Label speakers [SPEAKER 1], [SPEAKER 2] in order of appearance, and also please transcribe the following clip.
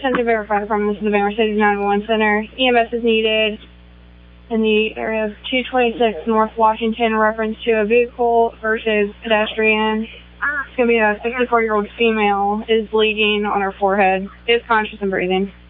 [SPEAKER 1] Sent to verify from this is the Banger City 911 Center. EMS is needed in the area of 226 North Washington, reference to a vehicle versus pedestrian. It's going to be a 64-year-old female is bleeding on her forehead. Is conscious and breathing.